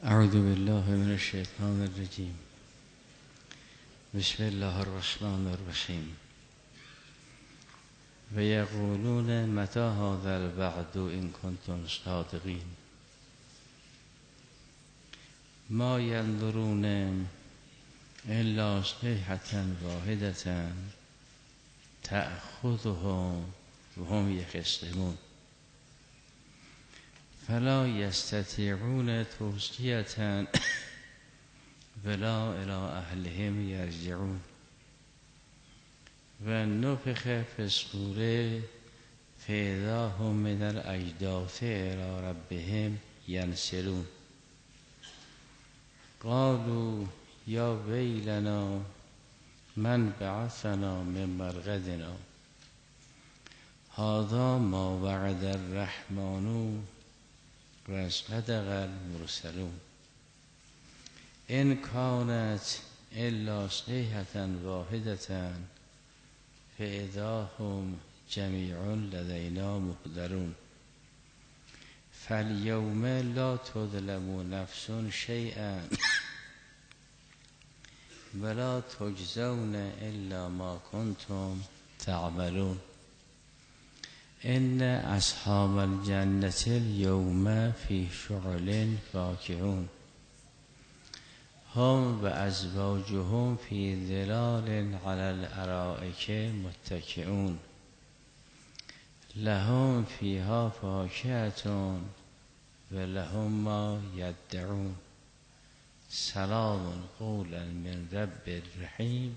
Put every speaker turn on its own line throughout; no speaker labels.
اعوذ بالله من الشیطان الرجیم. بسم الله الرحمن الرحیم. و یقولون متی هذا الوعد ان کنتم صادقین. ما ینظرون الا صیحة واحدة تأخذهم وهم یخصمون فلا یستطیعون توصیة ولا الی اهلهم یرجعون و نفخ فی الصور فاذا هم من الاجداث الی ربهم ینسلون قالوا یا ویلنا من بعثنا من مرقدنا هذا ما وعد الرحمن و صدق المرسلون ان كانت الا صیحة واحدة فاذا هم جمیع لدینا محضرون فالیوم لا تظلم نفس شیئا ولا تجزون الا ما کنتم تعملون ان اصحاب الجنة اليوم فی شغل فاکهون هم و ازواجهم فی ظلال علی الارائک متکئون لهم فیها فاکهة و لهم ما یدعون سلام قولا من رب رحیم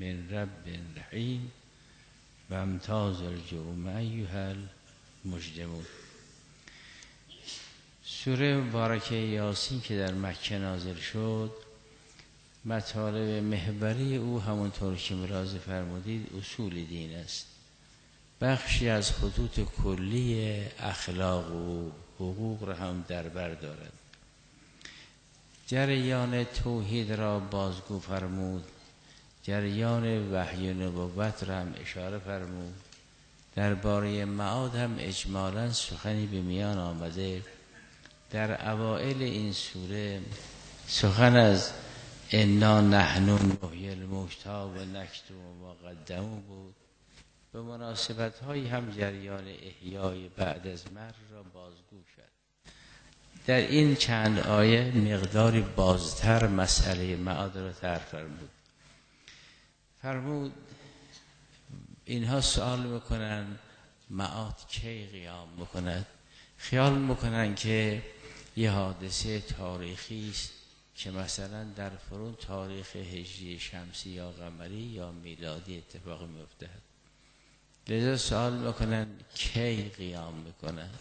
و امتاز الجوم ایها المجرمون. سوره مبارکه یاسین که در مکه نازل شد، مطالب محوری او همونطور که ملاحظه فرمودید اصول دین است. بخشی از خطوط کلی اخلاق و حقوق را هم در بر دارد. جریان توحید را بازگو فرمود، جریان وحی و نبوت را هم اشاره فرمود. درباره معاد هم اجمالاً سخنی به میان آمده. در اوائل این سوره سخن از انا نحن نحیی الموتی و نکتب ما قدموا بود. به مناسبت های هم جریان احیای بعد از مرگ را بازگو کرد. در این چند آیه مقداری بازتر مسئله معاد را طرح فرمود. اینها سوال میکنن معاد کی قیام میکند؟ خیال میکنن که یه حادثه تاریخی است که مثلا در فرون تاریخ هجری شمسی یا قمری یا میلادی اتفاق میفته. لذا سوال میکنن کی قیام میکند؟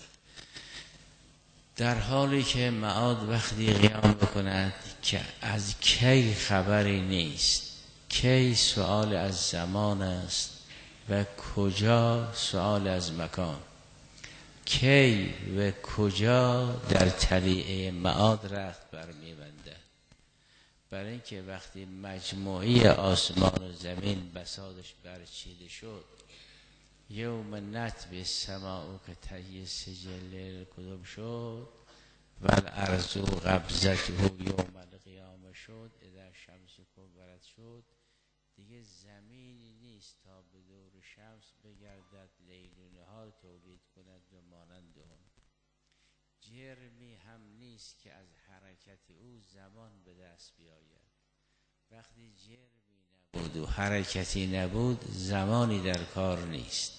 در حالی که معاد وقتی قیام میکند که از کی خبری نیست. کی سوال از زمان است و کجا سوال از مکان. کی و کجا در طلیعه معاد رخت برمی‌بندد. برای اینکه وقتی مجموعی آسمان و زمین بساطش برچیده شد، یوم نطوی السماء که طی سجل کتب شد و الارض قبضته یوم القیامه شد، اذا شمس کورت شد، دیگه زمینی نیست تا به دور شمس بگردد، لیل و نهار تولید کند و مانند اون. جرمی هم نیست که از حرکت او زمان به دست بیاید. وقتی جرمی نبود و حرکتی نبود، زمانی در کار نیست.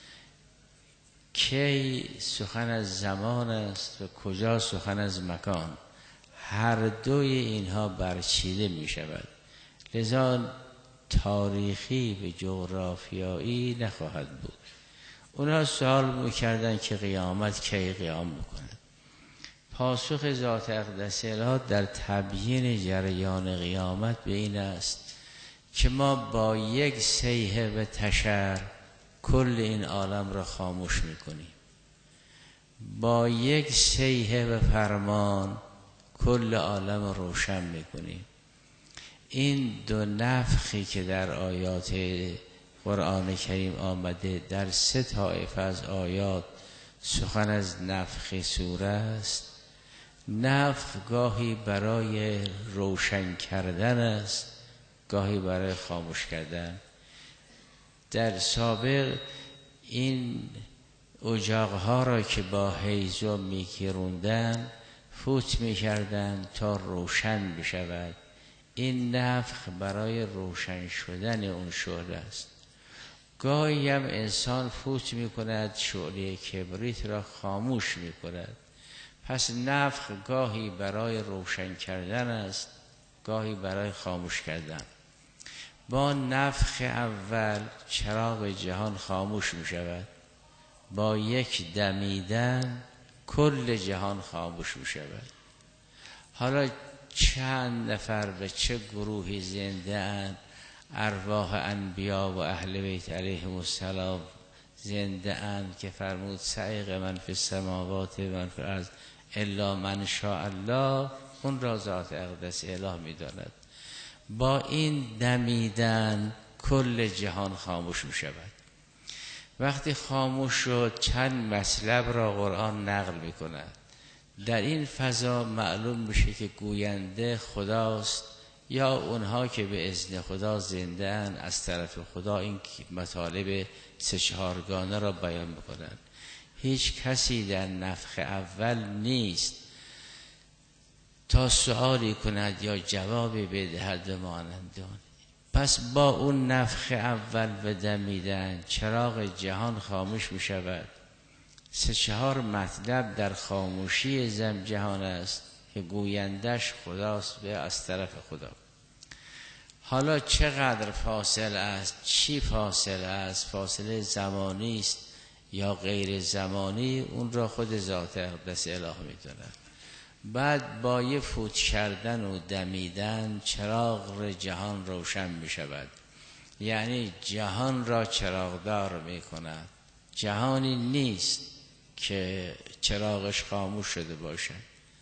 کی سخن از زمان است و کجا سخن از مکان. هر دوی اینها برچیده می شود. لذا تاریخی و جغرافیایی نخواهد بود. اونا سوال میکردن که قیامت کی قیام میکند؟ پاسخ ذات اقدس الهی در تبیین جریان قیامت به این است که ما با یک صیحه و تشر کل این عالم را خاموش میکنیم. با یک صیحه و فرمان کل عالم را روشن میکنیم. این دو نفخی که در آیات قرآن کریم آمده، در 3 طایفه از آیات سخن از نفخ سوره است. نفخ گاهی برای روشن کردن است، گاهی برای خاموش کردن. در سابق این اجاقها را که با هیزم می‌کروندن فوت می‌کردن تا روشن بشود. این نفخ برای روشن شدن اون شعله است. گاهی هم انسان فوت می‌کند شعله کبریت را خاموش می‌کند. پس نفخ گاهی برای روشن کردن است، گاهی برای خاموش کردن. با نفخ اول چراغ جهان خاموش می شود. با یک دمیدن کل جهان خاموش می شود. حالا چند نفر و چه گروهی زنده اند، ارواح انبیا و اهل بیت علیهم السلام زنده اند که فرمود سعیق من فی السماوات و من فی الارض الا من شاء الله، اون را ذات اقدس اله می داند. با این دمیدن کل جهان خاموش می شود. وقتی خاموش شد چند مطلب را قرآن نقل می کند. در این فضا معلوم میشه که گوینده خداست یا اونها که به اذن خدا زنده اند از طرف خدا این مطالب سه چهارگانه را بیان میکنند. هیچ کسی در نفخ اول نیست تا سؤالی کند یا جوابی بدهد مانند اون. پس با اون نفخ اول و دمیدن چراغ جهان خاموش می شود. سه چهار مطلب در خاموشی جهان است که گویندش خداست و از طرف خدا. حالا چقدر فاصله است، چی فاصله است، فاصله زمانی است یا غیر زمانی، اون را خود ذات اقدس اله می داند. بعد با یه فوت کردن و دمیدن چراغ جهان روشن می شود، یعنی جهان را چراغدار می کند. جهانی نیست که چراغش خاموش شده باشد.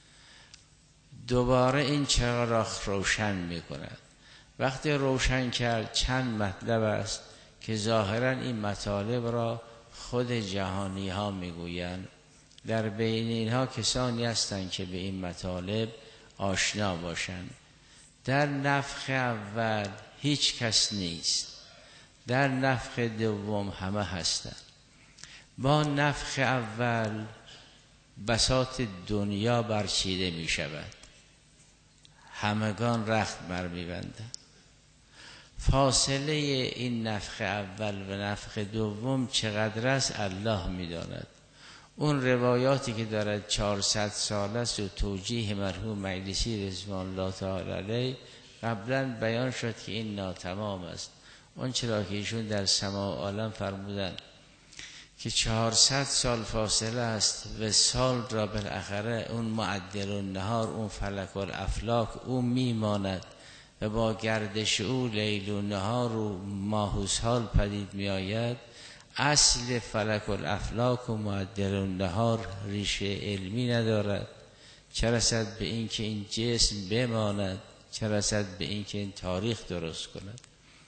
دوباره این چراغ را روشن می کند. وقتی روشن کرد چند مطلب است که ظاهرا این مطالب را خود جهانی ها می گویند. در بین اینها کسانی هستند که به این مطالب آشنا باشند. در نفخ اول هیچ کس نیست، در نفخ دوم همه هستند. با نفخ اول بساط دنیا برچیده می شود، همگان رخت بر می بندند. فاصله این نفخ اول و نفخ دوم چقدر است الله می داند. اون روایاتی که دارد 400 سال است و توجیه مرحوم مجلسی رضوان الله تعالی علیه قبلا بیان شد که این ناتمام است. اون چرا که ایشون در سماع عالم فرمودن که 400 سال فاصله است و سال را بالاخره اون معدل النهار، اون فلک الافلاک او میماند و با گردش او لیل و نهار و ماه و سال پدید می آید. اصل فلک الافلاک و معدل النهار ریشه علمی ندارد، چه رسد به این که این جسم بماند، چه رسد به این که این تاریخ درست کند.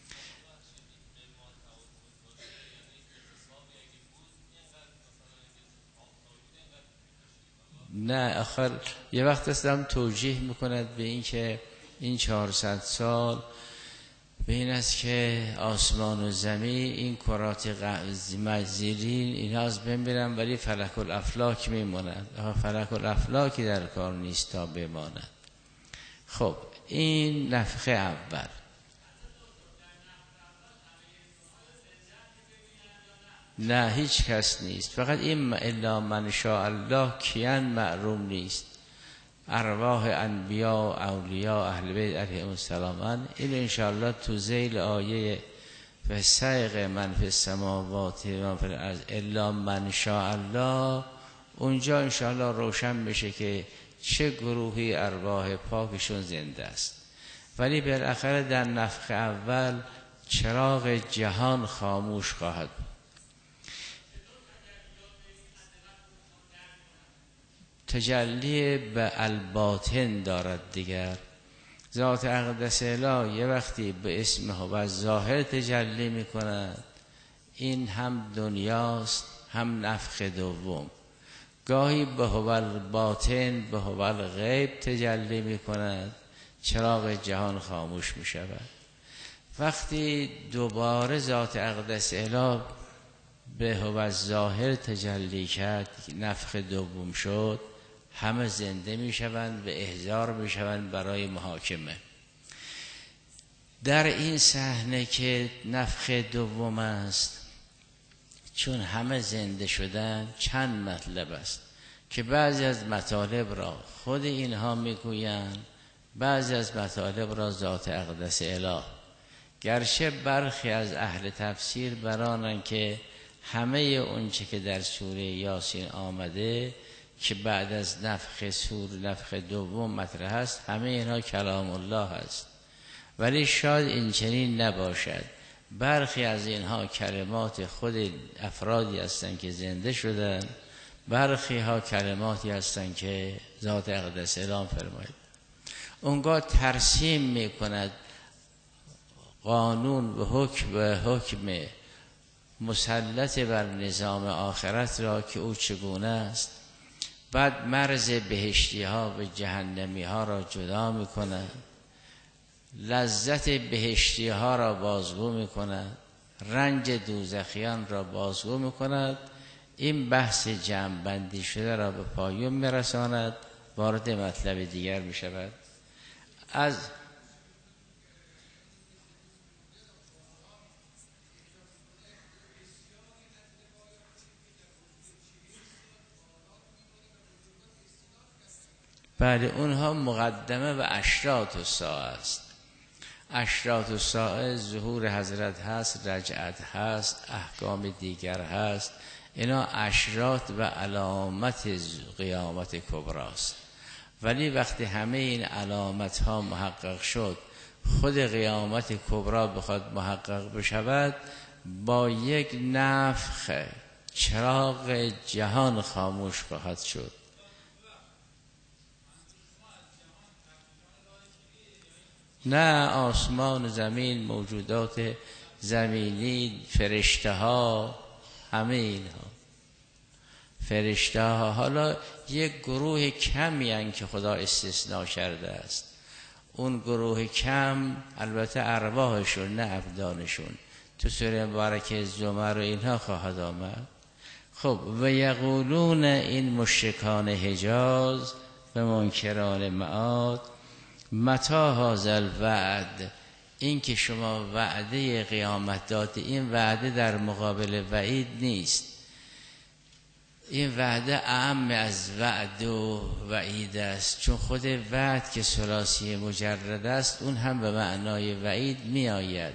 نه آخر یه وقت هستم توجیه میکند به این که این 400 سال به این است که آسمان و زمین این کرات زیرین اینا از بین برن ولی فلک الافلاک میمونند. فلک الافلاکی در کار نیست تا بماند. خب این نفخ اول. نه هیچ کس نیست، فقط این الا من شاء الله کیان معلوم نیست. ارواح انبیا و اولیاء اهل بیت علیهم السلام این انشاءالله تو ذیل آیه فسائق من فی السماوات و من فی الارض الا من شاء الله، اونجا انشاءالله روشن بشه که چه گروهی ارواح پاکشون زنده است. ولی بالاخره در نفخ اول چراغ جهان خاموش خواهد بود. تجلی به الباطن دارد دیگر. ذات اقدس اله یه وقتی به اسمه و ظاهر تجلی می کند، این هم دنیاست هم نفخ دوم. گاهی به هوال باطن به هوال غیب تجلی می کند، چراغ جهان خاموش می شود. وقتی دوباره ذات اقدس اله به هوال ظاهر تجلی کرد، نفخ دوم شد، همه زنده می شوند و احضار می شوند برای محاکمه. در این صحنه که نفخ دوم است، چون همه زنده شدن، چند مطلب است که بعضی از مطالب را خود اینها میگویند، بعضی از مطالب را ذات اقدس اله. گرچه برخی از اهل تفسیر برانند که همه اونچه که در سوره یاسین آمده که بعد از نفخ دوم مطرح است، همه اینها کلام الله است، ولی شاید این چنین نباشد. برخی از اینها کلمات خود افرادی هستند که زنده شدن، برخی ها کلماتی هستند که ذات اقدس اله فرماید. اونگاه ترسیم می کند قانون و حکم مسلط بر نظام آخرت را که او چگونه است. بعد مرز بهشتی ها و جهنمی ها را جدا می کند، لذت بهشتی ها را بازگو می کند، رنج دوزخیان را بازگو می کند. این بحث جمع بندی شده را به پایان می رساند، وارد مطلب دیگر می شود. از بعد اونها مقدمه و اشراط الساعه است. اشراط الساعه ظهور حضرت هست، رجعت هست، احکام دیگر هست. اینا اشراط و علامت قیامت کبری است. ولی وقتی همه این علامت ها محقق شد، خود قیامت کبری بخواد محقق بشود، با یک نفخ چراغ جهان خاموش خواهد شد. نه آسمان و زمین، موجودات زمینی، فرشته ها، همه اینها فرشته ها. حالا یک گروه کمی هستند که خدا استثناء کرده است. اون گروه کم البته ارواحشون نه ابدانشون، تو سوره مبارکه زمر و اینها خواهد آمد. خب و یقولون، این مشرکان حجاز و منکران معاد، متی هذا الوعد، این که شما وعده قیامت داده، این وعده در مقابل وعید نیست. این وعده اعم از وعد و وعید است، چون خود وعد که ثلاثی مجرد است، اون هم به معنای وعید می آید.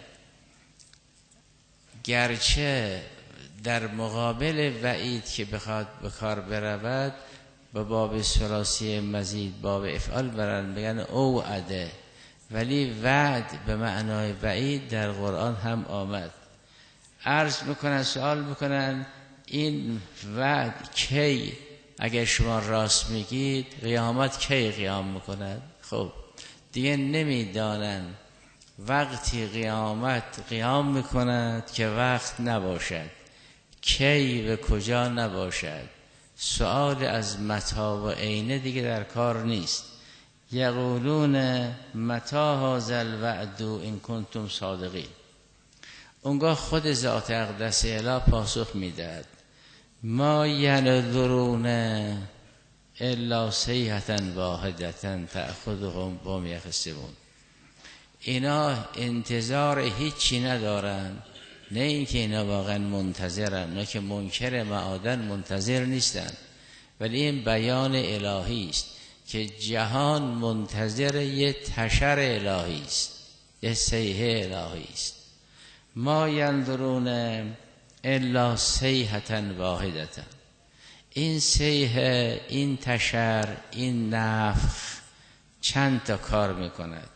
گرچه در مقابل وعید که بخواد به کار برود، به باب ثلاثی مزید باب افعال برن بگن اوعده، ولی وعد به معنای وعید در قرآن هم آمد. عرض میکنن، سوال میکنن این وعد کی، اگر شما راست میگید قیامت کی قیام میکند؟ خب دیگه نمیدانن وقتی قیامت قیام میکند که وقت نباشد، کی و کجا نباشد. سؤال از متی و عینه دیگه در کار نیست. یقولون متی هذا الوعد ان کنتم صادقین. اونگاه خود ذات اقدس اله پاسخ میدهد ما ینظرون الا صیحة واحدة تأخذهم وهم یخصمون. اینا انتظار هیچی ندارن، نه اینکه اینا واقعا منتظرن، نه که منکر معادن منتظر نیستن، ولی این بیان الهی است که جهان منتظر یه تشر الهی است، یه صیحه الهی است. ما ینظرون الا صیحة واحدة. این صیحه، این تشر، این نفخ چند تا کار میکند.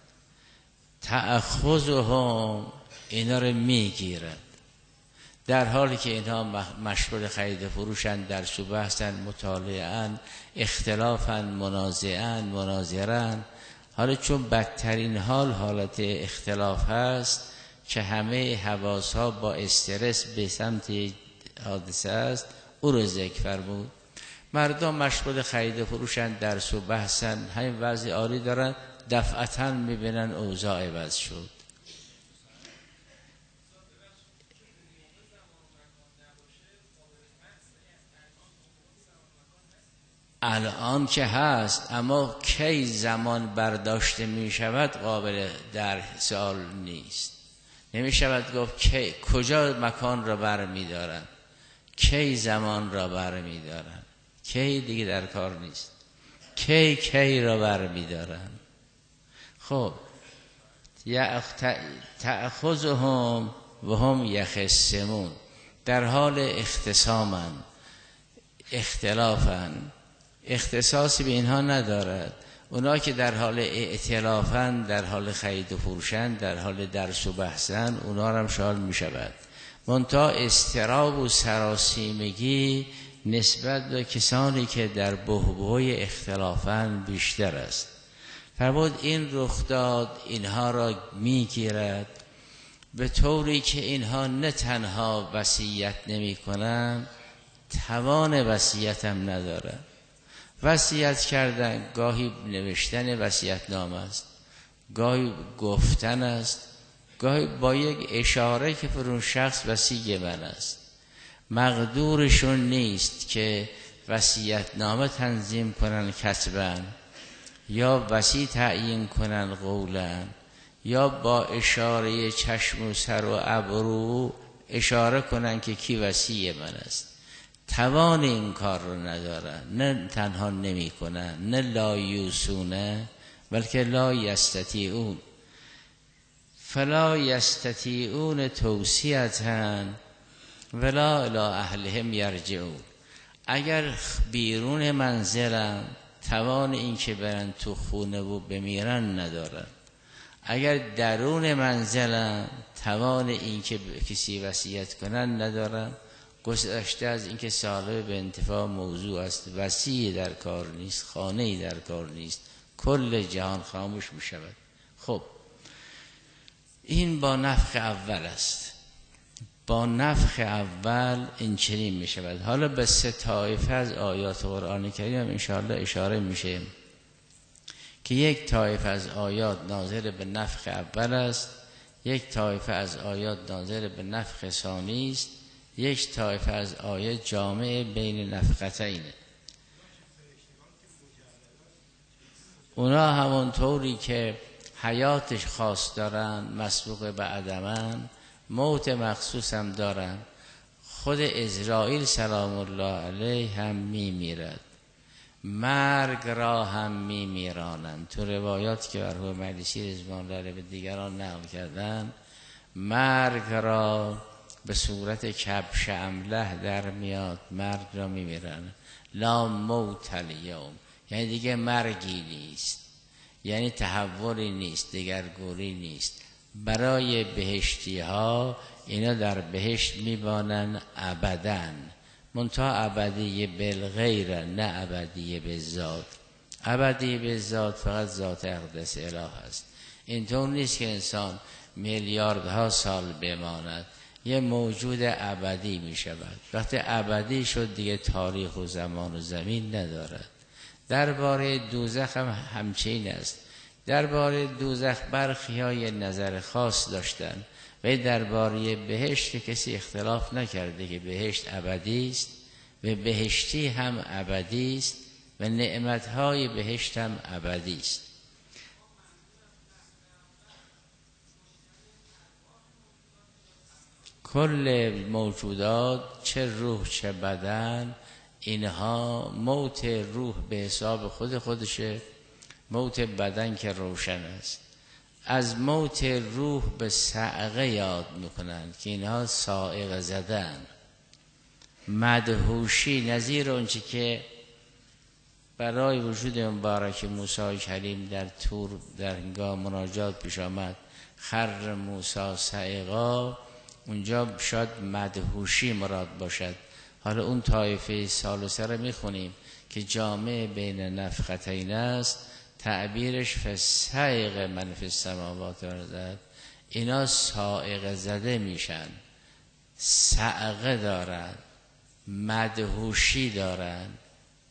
تأخذهم، اینا رو میگیرد، در حالی که اینها مشغول خرید فروشن، درس و بحثن، مطالعه‌اند، اختلافن، منازعه‌اند، مناظره‌اند. حالا چون بدترین حالت اختلاف هست که همه حواسها با استرس به سمت حادثه است، او رو ذکر فرمود. مردم مشغول خرید و فروشن، درس و بحثن، همین وضع عالی دارن، دفعتاً میبینن اوضاع عوض شد. الان که هست، اما کی زمان برداشته می شود قابل در سوال نیست. نمی شود گفت کی، کجا مکان را بر می دارن، کی زمان را بر می دارن، کی دیگه در کار نیست، کی را بر می دارن. خب تأخذهم و هم یخصمون، در حال اختصامن، اختلافن، اختصاصی به اینها ندارد. اونا که در حال ائتلافن، در حال خرید و فروشن، در حال درس و بحثن، اونا هم شامل می شود. منتها اضطراب و سراسیمگی نسبت به کسانی که در بحبوح اختلافن بیشتر است. فرمود این رخ داد اینها را می گیرد به طوری که اینها نه تنها وصیت نمی کنند، توان وصیت هم ندارن. وصیت کردن گاهی نوشتن وصیت نامه است، گاهی گفتن است، گاهی با یک اشاره که فرون شخص وصی من است. مقدورشون نیست که وصیت نامه تنظیم کنن کتباً، یا وصی تعیین کنن قولاً، یا با اشاره چشم و سر و ابرو اشاره کنن که کی وصی من است. توان این کار رو ندارن، نه تنها نمی کنن، نه لا یوسونه، بلکه لا یستطیعون. فلا یستطیعون توصیةً ولا الی اهلهم یرجعون. اگر بیرون منزلن، توان این که برن تو خونه و بمیرن ندارن. اگر درون منزلن، توان این که کسی وصیت کنن ندارن. گذشته از اینکه صالح به انتفاع موضوع است، وصی در کار نیست، خانه‌ای در کار نیست، کل جهان خاموش می شود. خب این با نفخ اول است. با نفخ اول این چنین می شود. حالا به 3 طایفه از آیات قرآن کریم انشاءالله اشاره میشه که یک طایفه از آیات ناظر به نفخ اول است، یک طایفه از آیات ناظر به نفخ ثانی است، یک طایفه از آیات جامع بین نفختینه. اونا همونطوری که حیاتش خاص دارن، مسبوق به عدمن، موت مخصوص هم دارن. خود عزرائیل سلام الله علیه هم میمیرد، مرگ را هم میمیرانند. تو روایات که مرحوم مجلسی رضوان الله علیه به دیگران نقل کردن، مرگ را به صورت کبش امله در میاد، مرگ را میمیرن. لا موت الیوم، یعنی دیگه مرگی نیست، یعنی تحولی نیست، دگرگونی نیست. برای بهشتی ها اینا در بهشت میبانن ابداً، منتها ابدی بالغیر، نه ابدی بالذات. ابدی بالذات فقط ذات اقدس اله است. اینطور نیست که انسان میلیاردها سال بماند، یه موجود ابدی می شود. وقتی ابدی شد دیگه تاریخ و زمان و زمین ندارد. درباره دوزخ هم همچین است. درباره دوزخ برخی های نظر خاص داشتن و درباره بهشت کسی اختلاف نکرده که بهشت ابدی است و بهشتی هم ابدی است و نعمتهای بهشت هم ابدی است. کل موجودات، چه روح چه بدن، اینها موت روح به حساب خودشه، موت بدن که روشن است. از موت روح به صعقه یاد میکنند که اینها صاعقه زدن، مدهوشی، نظیر اونچه که برای وجود مبارک موسی کلیم در طور در هنگام مناجات پیش آمد، خر موسی صعقا، اونجا شاید مدهوشی مراد باشد. حالا اون طایفه ثالثه رو میخونیم که جامع بین نفختین است، تعبیرش فصعق من فی السماوات و الارض، اینا صاعقه زده میشن، صعقه دارن، مدهوشی دارن،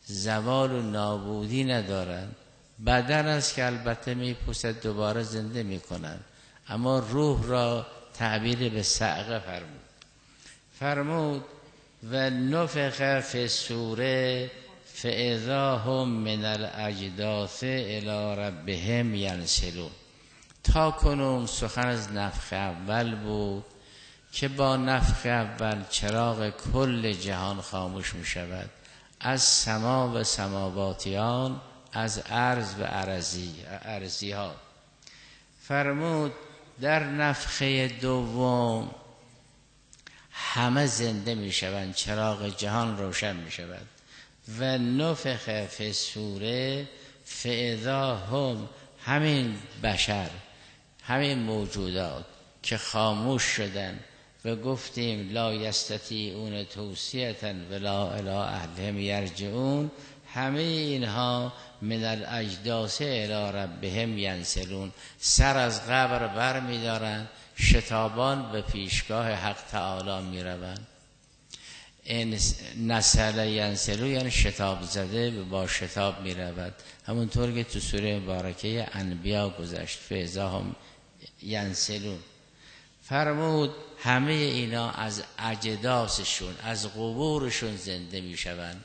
زوال و نابودی ندارند. بدن است که البته میپوسد دوباره زنده میکنند، اما روح را تعبیر به صعقه فرمود و نفخ فی الصور فاذا هم من الاجداث الی ربهم ینسلون. تا کنون سخن از نفخ اول بود که با نفخ اول چراغ کل جهان خاموش می شود، از سما و سماواتیان، از ارض و ارضی ها. فرمود در نفخه دوم همه زنده می شوند، چراغ جهان روشن می شود. و نفخ فی الصور فاذا هم، همین بشر، همین موجودات که خاموش شدن و گفتیم لا یستطیعون توصیة ولا الی اهلهم یرجعون، همه اینها من الاجداث الی ربهم ینسلون، سر از قبر بر می دارن، شتابان به پیشگاه حق تعالی می روند. این نسل ینسلو یعنی شتاب زده با شتاب می رود، همونطور که تو سوره مبارکه انبیا گذشت فاذا هم ینسلون. فرمود همه اینا از اجداثشون، از قبورشون زنده می شوند.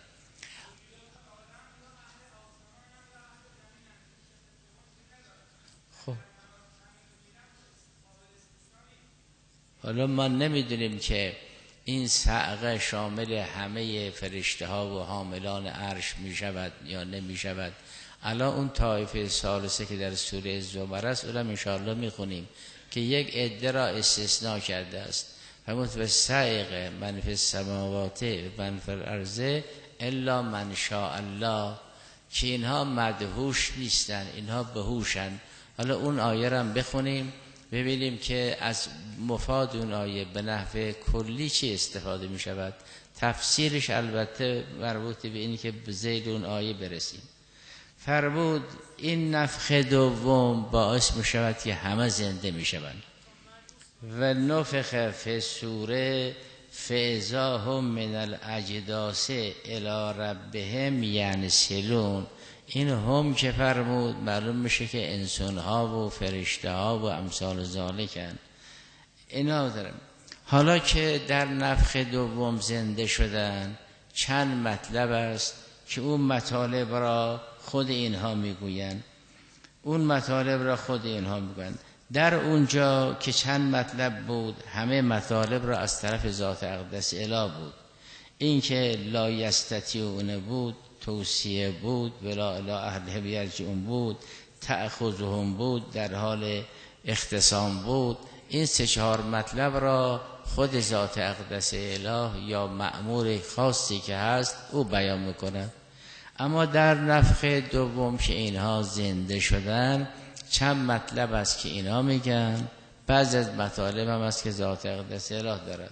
خب حالا ما نمیدونیم که این صعقه شامل همه فرشته ها و حاملان عرش می شود یا نمی شود. الان اون طایفه ثالثه که در سوره زمر است، اونم انشاءالله می خونیم که یک عده را استثناء کرده است. فرمود و صعقه من فی السماوات و من فی الارض الا من شاء الله، که اینها مدهوش نیستن، اینها بهوشن. حالا اون آیه را هم بخونیم ببینیم که از مفاد اون آیه به نحو کلی چی استفاده می شود. تفسیرش البته مربوط به اینی که به ذیل اون آیه برسیم. فرمود این نفخ دوم باعث می شود که همه زنده می شوند. و نفخ فی الصور فاذا هم من الاجداث الی ربهم ینسلون. این هم که فرمود معلوم میشه که انسان ها و فرشته ها و امثال ذالکن اینا دارم. حالا که در نفخ دوم زنده شدن، چند مطلب است که اون مطالب را خود اینها میگویند. در اونجا که چند مطلب بود، همه مطالب را از طرف ذات اقدس اله بود. این که لا یستطیعون بود، توصیه بود، ولا الی اهلهم یرجعون بود، تأخذهم بود، در حال اختصام بود. این 3-4 مطلب را خود ذات اقدس اله یا مأمور خاصی که هست او بیان میکنه. اما در نفخ دوم که اینها زنده شدن، چند مطلب است که اینا میگن، بعض از مطالب هم است که ذات اقدس اله دارد.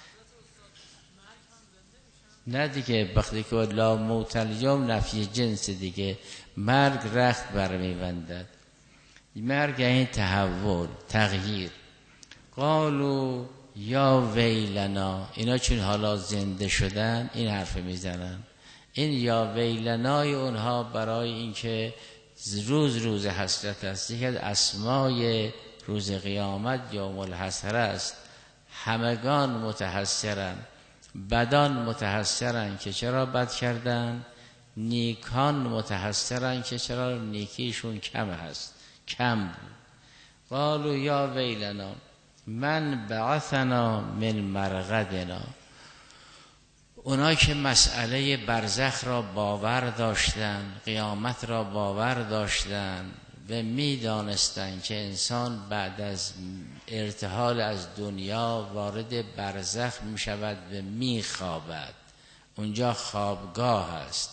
نه دیگه، وقتی که لا موت الیوم نفی جنس دیگه، مرگ رخت برمیبندد. مرگ یعنی تحول، تغییر. قالوا یا ویلنا، اینا چون حالا زنده شدن این حرف میزنن. این یا ویلنای اونها برای اینکه روز حسرت است. یکی از اسمای روز قیامت یوم الحسره است. همگان متحسرن، بدان متحسرن که چرا بد کردن، نیکان متحسرن که چرا نیکیشون کم بود. قالوا یا ویلنا من بعثنا من مرقدنا. اونا که مسئله برزخ را باور داشتن، قیامت را باور داشتن و میدانستن که انسان بعد از ارتحال از دنیا وارد برزخ می شود و می خوابد، اونجا خوابگاه است.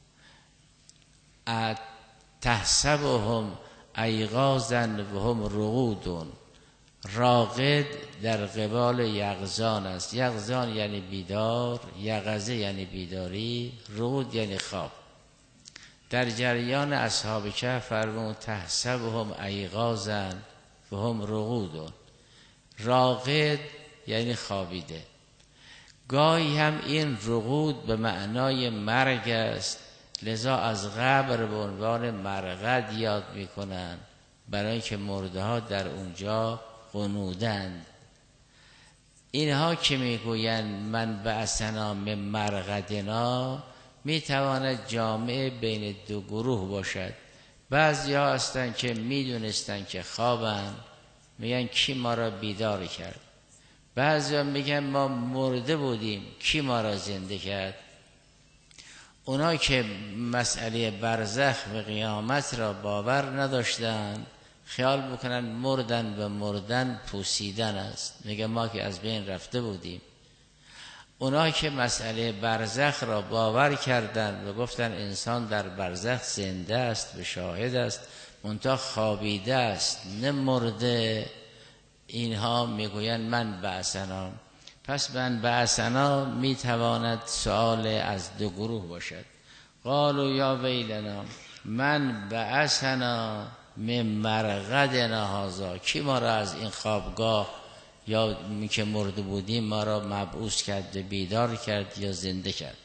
تحسبهم ایقاظا و هم رقود. راقد در قبال یقظان است. یقظان یعنی بیدار، یقظه یعنی بیداری، رقود یعنی خواب. در جریان اصحاب کهف فرمود تحسبهم ایقاظا و هم رقود. راقد یعنی خوابیده. گاهی هم این رقود به معنای مرگ است لذا از قبر به عنوان مرقد یاد میکنن، برای که مرده ها در اونجا قنودند. اینها که میگویند من بعثنا من مرقدنا، میتواند جامعه بین دو گروه باشد. بعضی ها هستن که میدونستن که خوابن، میگن کی ما را بیدار کرد. بعضی ها میگن ما مرده بودیم، کی ما را زنده کرد. اونا که مسئله برزخ و قیامت را باور نداشتن، خیال بکنن مردن و مردن پوسیدن است، میگه ما که از بین رفته بودیم. اونا که مسئله برزخ را باور کردند و گفتن انسان در برزخ زنده است و شاهد است، منتها خوابیده است نه مرده، اینها میگویند من بعثنا. پس من بعثنا میتواند سؤال از دو گروه باشد. قالوا یا ویلنا من بعثنا من مرقدنا هذا، کی ما را از این خوابگاه یا می که مرده بودیم ما را مبعوث کرد و بیدار کرد یا زنده کرد.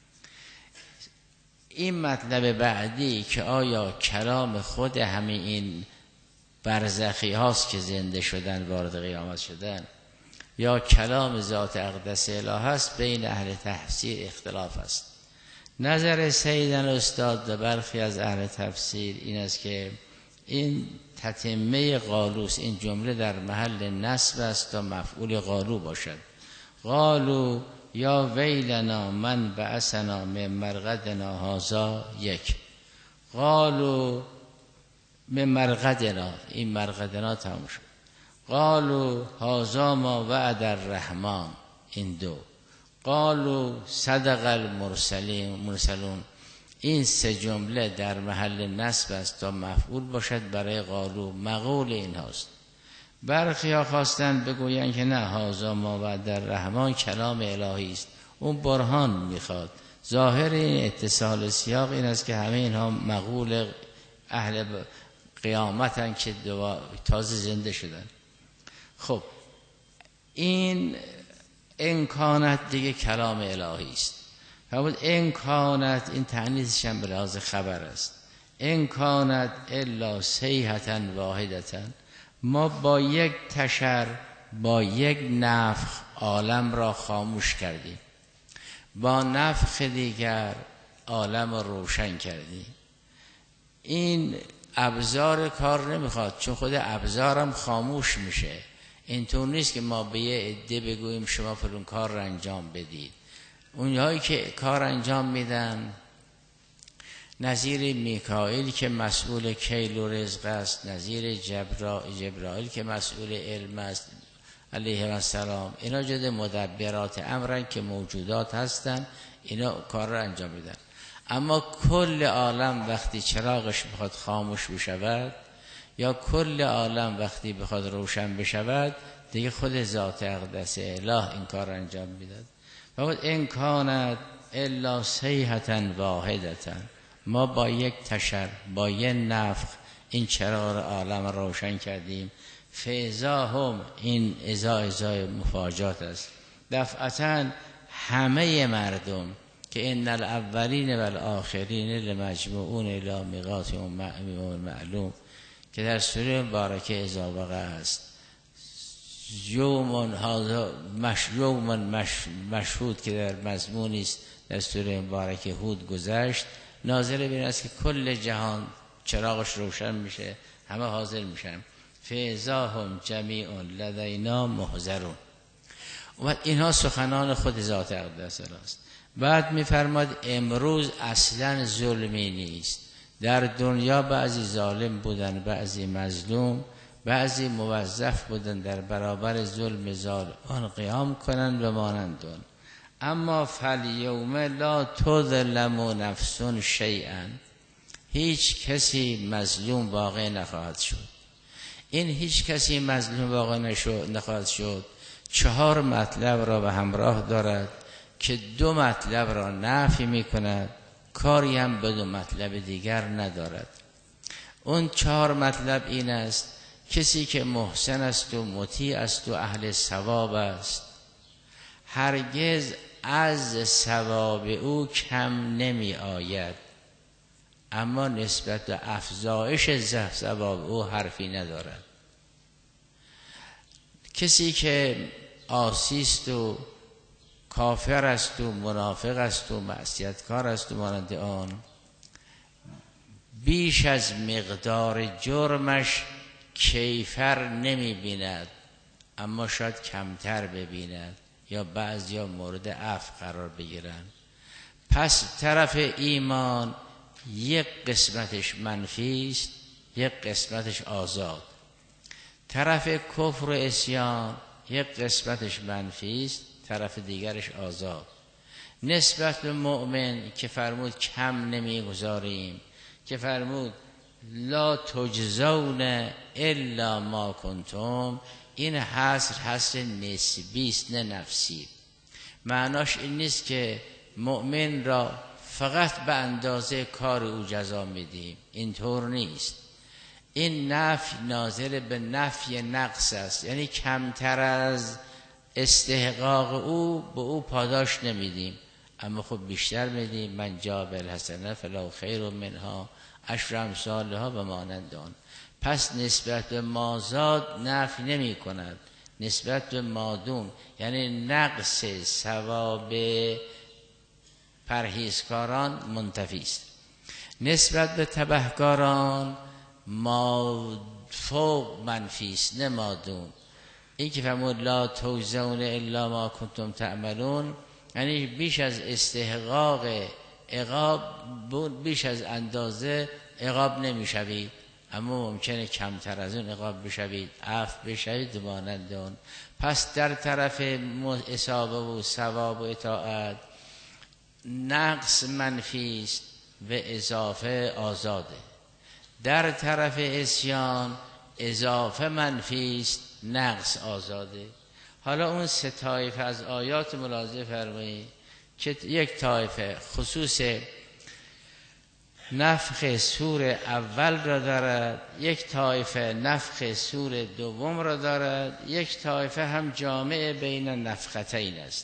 این مطلب بعدی که آیا کلام خود همین این برزخی هاست که زنده شدن وارد قیامت شدن، یا کلام ذات اقدس اله است، بین اهل تفسیر اختلاف است. نظر سیدن استاد و برخی از اهل تفسیر این است که این تتمه قالوس، این جمله در محل نصب است تا مفعول قالو باشد. قالو یا ویلنا من بعثنا من مرقدنا هذا، یک. قالو من مرقدنا، این مرقدنا تمام شد. قالو هذا ما وعد الرحمن، این دو. قالو صدق المرسلون، این سه جمله در محل نصب است تا مفعول باشد برای قالو، مقول این هاست. برخی ها خواستن بگوین که نه، هذا ما وعد الرحمن کلام الهی است، اون برهان میخواد. ظاهر این اتصال سیاق این است که همه اینها مقول اهل قیامتن که تازه زنده شدن. خب این امکانت دیگه کلام الهی است. فرمود امکانت، این تعنیزش هم به لحاظ خبر است. امکانت الا صیحة واحدة، ما با یک تشر، با یک نفخ عالم را خاموش کردیم، با نفخ دیگر عالم را روشن کردیم. این ابزار کار نمیخواد، چون خود ابزارم خاموش میشه. اینطور نیست که ما به یه عده بگوییم شما فلان کار را انجام بدید. اونهایی که کار انجام میدن، نظیر میکائیل که مسئول کیل و رزق است، نظیر جبرائیل که مسئول علم است علیه السلام، اینا جد مدبرات امرن که موجودات هستن، اینا کار را انجام میدن. اما کل عالم وقتی چراغش بخواد خاموش بشود یا کل عالم وقتی بخواد روشن بشود، دیگه خود ذات اقدس اله این کار انجام میداد. و این کانت الا صیحة واحدة، ما با یک تشر، با یک نفخ این چراغ عالم روشن کردیم. فاذا هم، این ازای مفاجات است، دفعتاً همه مردم که ان الاولین و الاخرین لمجموعون الی میقات معلوم که در سوره مبارکه اذا وقع است. یوم مشهود که در مضمونی است در سوره مبارکه هود گذشت، ناظر بین است که کل جهان چراغش روشن میشه، همه حاضر میشن. فاذا هم جمیع لدینا محضرون. و اینها سخنان خود ذات اقدس است. بعد میفرماد امروز اصلا ظلمی نیست. در دنیا بعضی ظالم بودن، بعضی مظلوم، بعضی موظف بودن در برابر ظلم ظالمان قیام کنند و مانندون. اما فالیوم لا تظلم نفس شیئا، هیچ کسی مظلوم واقع نخواهد شد. این هیچ کسی مظلوم واقع نخواهد شد 4 مطلب را به همراه دارد که 2 مطلب را نفی می کند، کاری هم به 2 مطلب دیگر ندارد. اون 4 مطلب این است: کسی که محسن است و مطیع است و اهل ثواب است، هرگز از ثواب او کم نمی آید. اما نسبت به افزایش ثواب او حرفی ندارد. کسی که عاصیست و کافر است و منافق است و معصیتکار است و مانند آن، بیش از مقدار جرمش کیفر نمی بیند، اما شاید کمتر ببیند یا بعضیا مورد عفو قرار بگیرند. پس طرف ایمان یک قسمتش منفی است، یک قسمتش آزاد. طرف کفر و عصیان یک قسمتش منفی است، طرف دیگرش آزاد. نسبت به مؤمن که فرمود کم نمیگذاریم، که فرمود لا تجزون الا ما کنتم، این حصر نسبی است نه نفسی. معناش این نیست که مؤمن را فقط به اندازه کار او جزا میدیم، اینطور نیست. این نفی ناظر به نفی نقص است، یعنی کمتر از استحقاق او به او پاداش نمیدیم، اما خب بیشتر میدیم. من جاء بالحسنه فله خیر منها عشر امثالها و مانند آن. پس نسبت به مازاد نفی نمی کند، نسبت به مادون یعنی نقص ثواب پرهیزکاران منتفی است. نسبت به تبهکاران ما فوق منفی است نه مادون. این که فرمود لا تجزون الا ما کنتم تعملون، یعنی بیش از استحقاق عقاب، بیش از اندازه عقاب نمیشوید، اما ممکنه کمتر از اون عقاب بشوید، عفو بشوید مانند اون. پس در طرف اثابه و ثواب و اطاعت نقص منفی است و اضافه آزاده. در طرف عصیان اضافه منفی است، نقص آزاده. حالا اون سه طایفه از آیات ملاحظه فرمایید که یک طایفه خصوص نفخ سور اول را دارد، یک طایفه نفخ سور دوم را دارد، یک طایفه هم جامع بین نفختین است.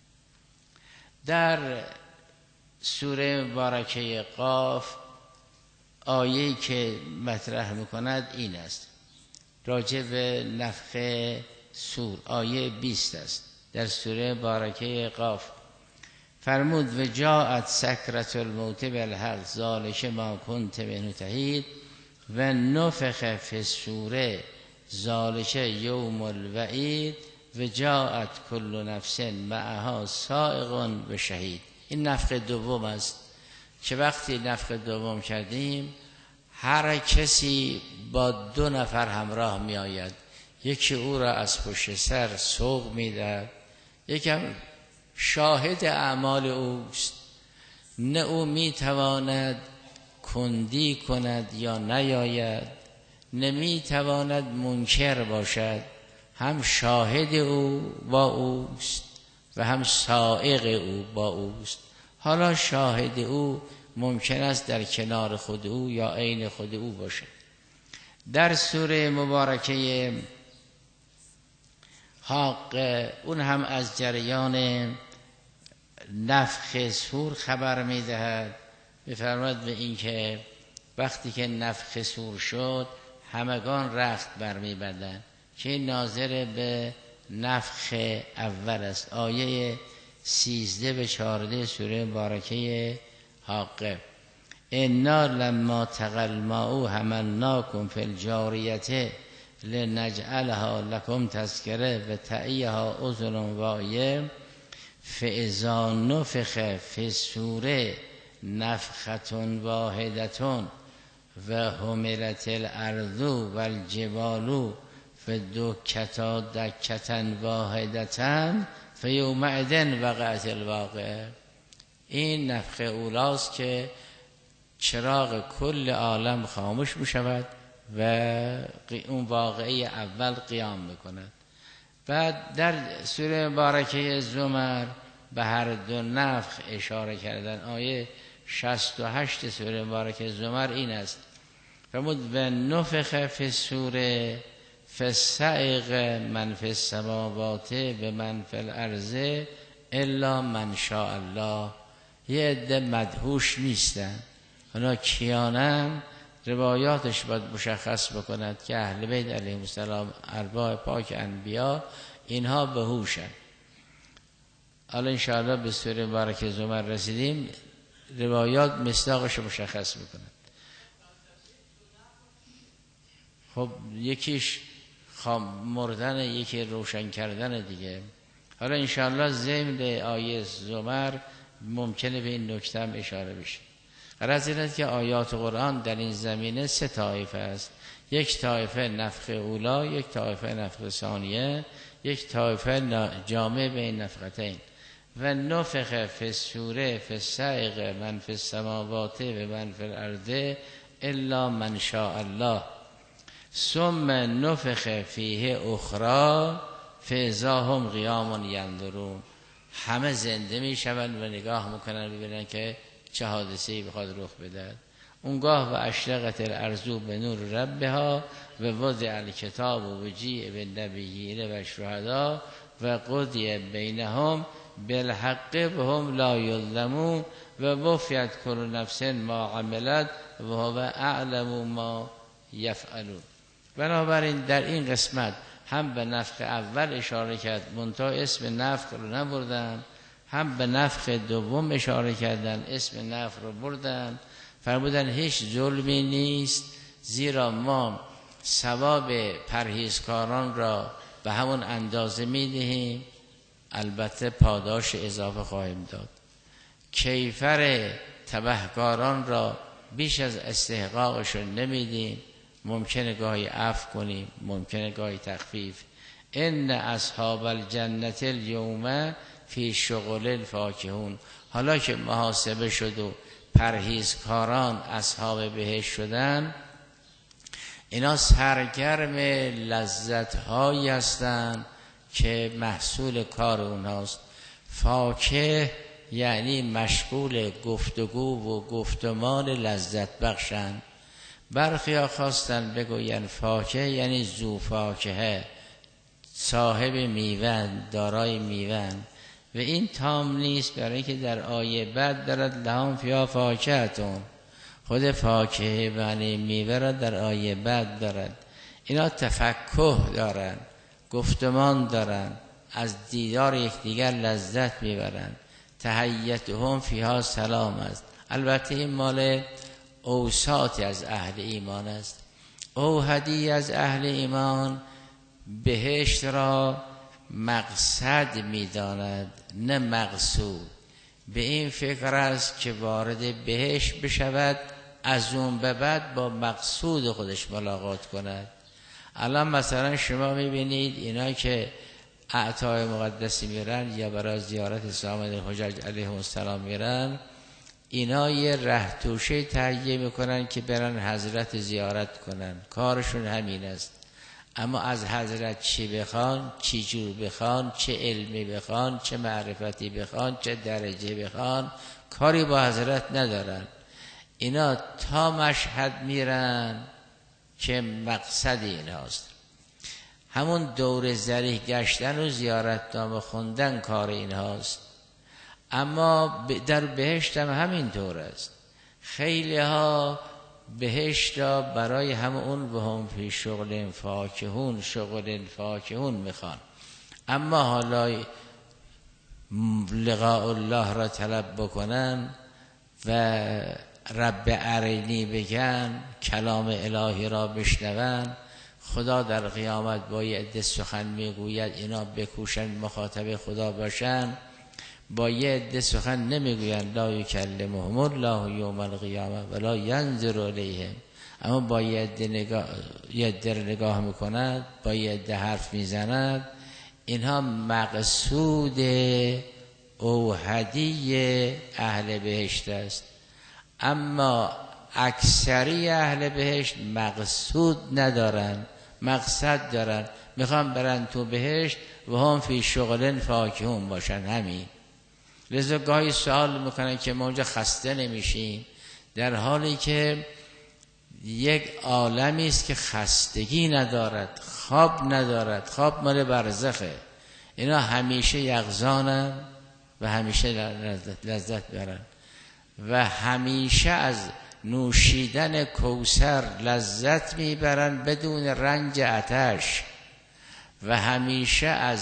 در سوره مبارکه قاف آیه‌ای که مطرح می‌کند این است، راجع به نفخ سور، آیه 20 است در سوره مبارکه قاف. فرمود و جاءت سکرة الموت بالحق ذلک ما کنت منه تحید و نفخ فی الصور ذلک یوم الوعید و جاءت کل نفس معها سائق و شهید. این نفخ دوم است که وقتی نفخ دوم کردیم هر کسی با 2 نفر همراه می آید، یکی او را از پشت سر سوق می دهد، یکم شاهد اعمال اوست، نه او می تواند کندی کند یا نیاید، نمی تواند منکر باشد، هم شاهد او با اوست و هم سائق او با اوست. حالا شاهد او ممکن است در کنار خود او یا عین خود او باشد. در سوره مبارکه حاقه اون هم از جریان نفخ سور خبر می‌دهد، می‌فرماید به این که وقتی که نفخ سور شد همگان رخت برمی‌بندند که ناظر به نفخ اول است. آیه 13 به 14 سوره مبارکه حاقه. انا لما طغى الماء حملناكم في الجارية لنجعلها لكم تذكرة و تعیها اذن واعیة فاذا نفخ في الصور نفخة واحدة و حملت الارض والجبال فدكتا دكة واحدة فیومئذ وقعت الواقعة. این نفخ اولاست که چراغ کل عالم خاموش می شود و اون واقعه اول قیام میکند. بعد در سوره مبارکه زمر به هر 2 نفخ اشاره کردن. آیه 68 سوره مبارکه زمر این است، فرمود و نفخ فی الصور فصعق من فی السماوات و من فی الارض الا من شاء الله. یه عده مدهوش نیستن، حالا کیانم روایاتش باید مشخص بکند که اهل بیت علیهم السلام ارواح پاک انبیا اینها به هوشن. حالا انشاءالله به سوره مبارکه زمر رسیدیم، روایات مصداقش مشخص میکنند. خب یکیش مردن، یکی روشن کردن دیگه. حالا انشاءالله ضمن آیه زمر ممکنه به این نکته هم اشاره بشه. غرض این است که آیات قرآن در این زمینه 3 طایفه است. یک طایفه نفخ اولا، یک طایفه نفخ ثانیه، یک طایفه جامع بین نفختین. و نفخ فی الصور فی الصعق من فی السماوات و من فی الارض الا من شاء الله ثم نفخ فیه اخری فاذا هم قیام ینظرون. همه زنده میشوند و نگاه میکنن ببینن که چه حادثه‌ای بخواد رخ بده. اونگاه و اشرقت الارض به نور ربها و وضع الکتاب و جیء بالنبیین و الشهدا و قضی بینهم بالحق و هم لا یظلمون و وفیت کل نفس ما عملت و هو اعلم ما یفعلون. بنابراین در این قسمت هم به نفخ اول اشاره کرد، منتها اسم نفخ رو نبردن، هم به نفخ دوم اشاره کردن، اسم نفخ رو بردن. فرمودن هیچ ظلمی نیست، زیرا ما ثواب پرهیزکاران را به همون اندازه میدهیم، البته پاداش اضافه خواهیم داد. کیفر تبهکاران را بیش از استحقاقشون نمیدیم، ممکنه گاهی عفو کنیم، ممکنه گاهی تخفیف. ان اصحاب الجنة الیوم فی شغل فاکهون. حالا که محاسبه شد و پرهیزکاران اصحاب بهشت شدن، اینا سرگرم لذت‌هایی هستند که محصول کار اونهاست. فاکه یعنی مشغول گفتگو و گفتمان لذت بخشند. برخیا خواستن بگوین فاکه یعنی ذو فاکهه، صاحب میوه، دارای میوه. و این تام نیست، برای اینکه در آیه بعد دارد لهم فیها فاکهتون، خود فاکهه یعنی میوه را در آیه بعد دارد. اینا تفکه دارن، گفتمان دارن، از دیدار یکدیگر لذت میبرن. تحیتهم فیها سلام است. البته این مال اوساطی از اهل ایمان است. اوحدی از اهل ایمان بهشت را مقصد میداند نه مقصود. به این فکر است که وارد بهشت بشود، از اون به بعد با مقصود خودش ملاقات کند. الان مثلا شما میبینید اینا که اعطای مقدسی میرن یا برای زیارت سامد حجاج علیهم السلام میرن، اینا یه ره توشه تهیه میکنن که برن حضرت زیارت کنن، کارشون همین است. اما از حضرت چی بخوان، چی جور بخوان، چه علمی بخوان، چه معرفتی بخوان، چه درجه بخوان، کاری با حضرت ندارن. اینا تا مشهد میرن که مقصد ایناست. همون دور ذریح گشتن و زیارتنامه خوندن کار اینهاست. اما در بهشت هم همین طور است. خیلی ها بهشت را برای همون و هم فی شغل فاکهون، شغل فاکهون میخوان. اما حالا لقاء الله را طلب بکنن و رب ارینی بگن، کلام الهی را بشنون، خدا در قیامت با یه عده سخن میگوید، اینا بکوشن مخاطب خدا باشن. با یه عده سخن نمیگوین، لا یکلمهم الله یوم القیامه ولا ینظر الیهم. اما با یه عده نگاه میکند، با یه عده حرف میزند. اینها مقصود اوحدی اهل بهشت است. اما اکثری اهل بهشت مقصود ندارن، مقصد دارن، میخوان برن تو بهشت و هم فی شغل فاکهون باشن. همین. لذا گاهی سوال میکنن که ما اونجا خسته نمیشیم، در حالی که یک عالمی است که خستگی ندارد، خواب ندارد. خواب مال برزخه. اینا همیشه یقظانن و همیشه لذت برن و همیشه از نوشیدن کوثر لذت میبرن بدون رنج آتش و همیشه از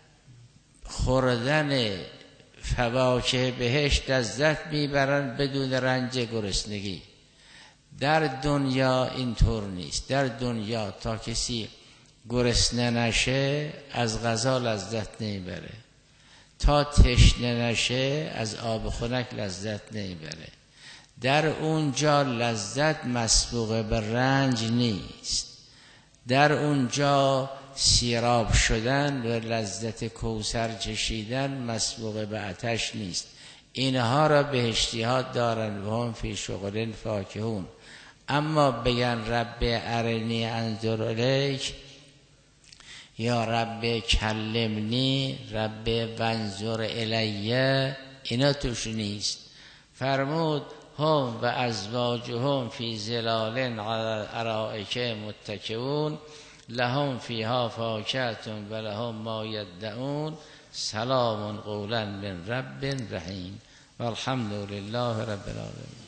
خوردن فواکه بهشت لذت میبرن بدون رنج گرسنگی. در دنیا اینطور نیست. در دنیا تا کسی گرسنه نشه از غذا لذت نمیبره، تا تشنه نشه از آب خنک لذت نمیبره. در اونجا لذت مسبوق به رنج نیست. در اونجا سیراب شدن و لذت کوثر چشیدن مسبوق به آتش نیست. اینها را بهشتی ها دارن و هم فی شغل فاکهون. اما بگن رب ارنی انظر الیک یا رب کلمنی، رب وانظر الیه، اینا توش نیست. فرمود هم و ازواجهم فی ظلال علی الارائک متکئون لهم فیها فاکهة و لهم ما یدعون سلام قولا من رب رحیم والحمد لله رب العالمین.